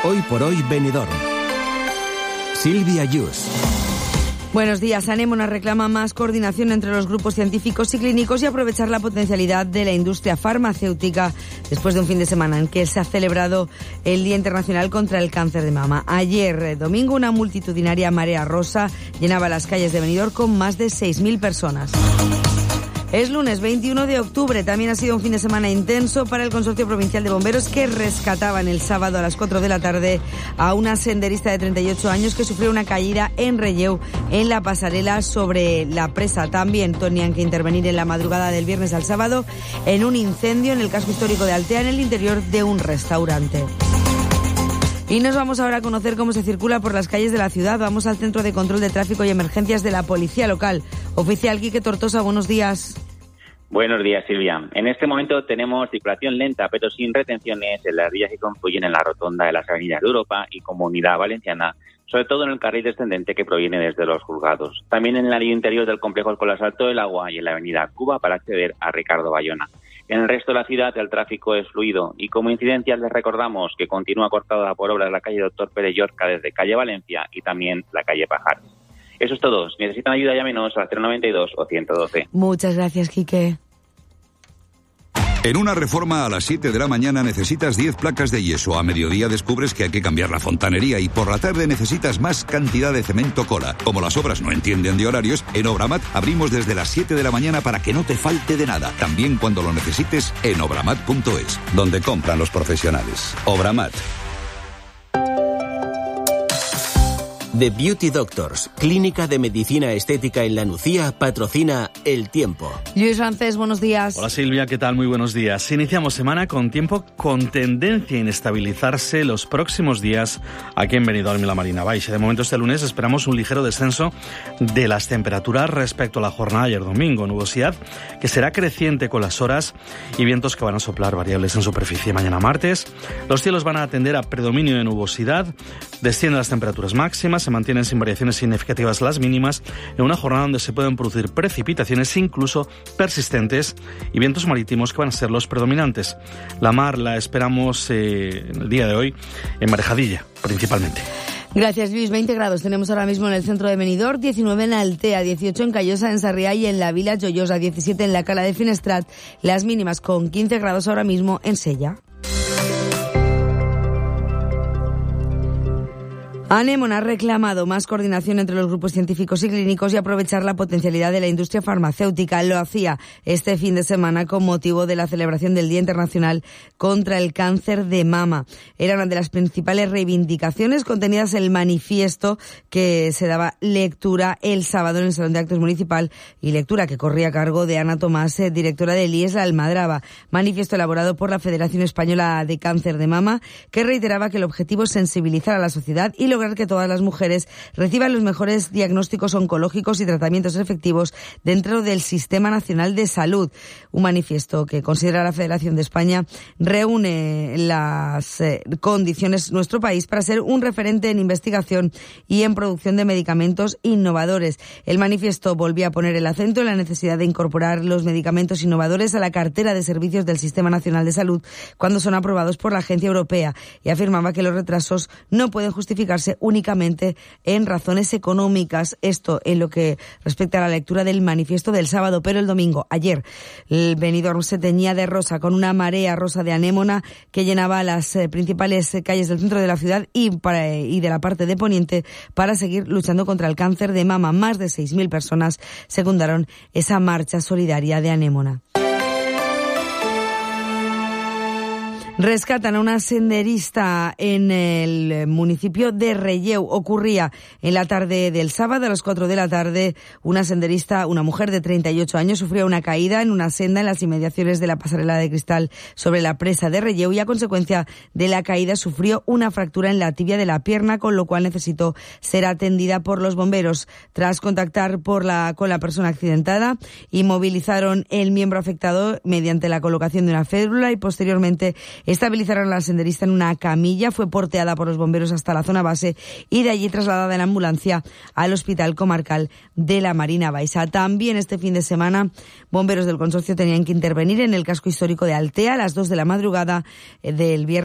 Hoy por hoy Benidorm. Silvia Yus. Buenos días. Anémona reclama más coordinación entre los grupos científicos y clínicos y aprovechar la potencialidad de la industria farmacéutica después de un fin de semana en que se ha celebrado el Día Internacional contra el Cáncer de Mama. Ayer, domingo, una multitudinaria marea rosa llenaba las calles de Benidorm con más de 6.000 personas. Es lunes 21 de octubre. También ha sido un fin de semana intenso para el Consorcio Provincial de Bomberos, que rescataban el sábado a las 4 de la tarde a una senderista de 38 años que sufrió una caída en Relleu en la pasarela sobre la presa. También tenían que intervenir en la madrugada del viernes al sábado en un incendio en el casco histórico de Altea, en el interior de un restaurante. Y nos vamos ahora a conocer cómo se circula por las calles de la ciudad. Vamos al Centro de Control de Tráfico y Emergencias de la Policía Local. Oficial Quique Tortosa, buenos días. Buenos días, Silvia. En este momento tenemos circulación lenta, pero sin retenciones en las vías que confluyen en la rotonda de las avenidas de Europa y Comunidad Valenciana, sobre todo en el carril descendente que proviene desde los juzgados. También en el anillo interior del complejo escolar Salto del Agua y en la avenida Cuba para acceder a Ricardo Bayona. En el resto de la ciudad el tráfico es fluido y como incidencias les recordamos que continúa cortada por obras la calle Doctor Pérez Llorca desde calle Valencia y también la calle Pajares. Eso es todo. Si necesitan ayuda, llámenos al 092 o 112. Muchas gracias, Quique. En una reforma a las 7 de la mañana necesitas 10 placas de yeso. A mediodía descubres que hay que cambiar la fontanería y por la tarde necesitas más cantidad de cemento cola. Como las obras no entienden de horarios, en Obramat abrimos desde las 7 de la mañana para que no te falte de nada. También cuando lo necesites en obramat.es, donde compran los profesionales. Obramat. The Beauty Doctors, clínica de medicina estética en La Nucía, patrocina El Tiempo. Luis Rancés, buenos días. Hola Silvia, ¿qué tal? Muy buenos días. Iniciamos semana con tiempo con tendencia a inestabilizarse los próximos días aquí en Benidorm y la Marina Baixa. De momento este lunes esperamos un ligero descenso de las temperaturas respecto a la jornada de ayer domingo. Nubosidad que será creciente con las horas y vientos que van a soplar variables en superficie. Mañana martes los cielos van a tender a predominio de nubosidad, descienden las temperaturas máximas, se mantienen sin variaciones significativas las mínimas, en una jornada donde se pueden producir precipitaciones incluso persistentes y vientos marítimos que van a ser los predominantes. La mar la esperamos en el día de hoy en Marejadilla, principalmente. Gracias, Luis. 20 grados tenemos ahora mismo en el centro de Benidorm, 19 en Altea, 18 en Callosa, en Sarriá y en la Vila Joyosa, 17 en la Cala de Finestrat, las mínimas con 15 grados ahora mismo en Sella. Anémona ha reclamado más coordinación entre los grupos científicos y clínicos y aprovechar la potencialidad de la industria farmacéutica. Lo hacía este fin de semana con motivo de la celebración del Día Internacional contra el Cáncer de Mama. Era una de las principales reivindicaciones contenidas en el manifiesto que se daba lectura el sábado en el Salón de Actos Municipal y lectura que corría a cargo de Ana Tomás, directora del IES La Almadraba. Manifiesto elaborado por la Federación Española de Cáncer de Mama que reiteraba que el objetivo es sensibilizar a la sociedad y lograr que todas las mujeres reciban los mejores diagnósticos oncológicos y tratamientos efectivos dentro del Sistema Nacional de Salud. Un manifiesto que considera la Federación de España reúne las condiciones de nuestro país para ser un referente en investigación y en producción de medicamentos innovadores. El manifiesto volvía a poner el acento en la necesidad de incorporar los medicamentos innovadores a la cartera de servicios del Sistema Nacional de Salud cuando son aprobados por la Agencia Europea y afirmaba que los retrasos no pueden justificarse únicamente en razones económicas. Esto en lo que respecta a la lectura del manifiesto del sábado, pero el domingo, ayer, el Benidorm se teñía de rosa con una marea rosa de anémona que llenaba las principales calles del centro de la ciudad y de la parte de Poniente para seguir luchando contra el cáncer de mama. Más de 6.000 personas secundaron esa marcha solidaria de anémona. Rescatan a una senderista en el municipio de Relleu. Ocurría en la tarde del sábado a las 4 de la tarde. Una senderista, una mujer de 38 años, sufrió una caída en una senda en las inmediaciones de la pasarela de cristal sobre la presa de Relleu y a consecuencia de la caída sufrió una fractura en la tibia de la pierna, con lo cual necesitó ser atendida por los bomberos. Tras contactar con la persona accidentada, inmovilizaron el miembro afectado mediante la colocación de una férula y posteriormente estabilizaron a la senderista en una camilla. Fue porteada por los bomberos hasta la zona base y de allí trasladada en ambulancia al Hospital Comarcal de la Marina Baixa. También este fin de semana, bomberos del consorcio tenían que intervenir en el casco histórico de Altea a las 2 de la madrugada del viernes.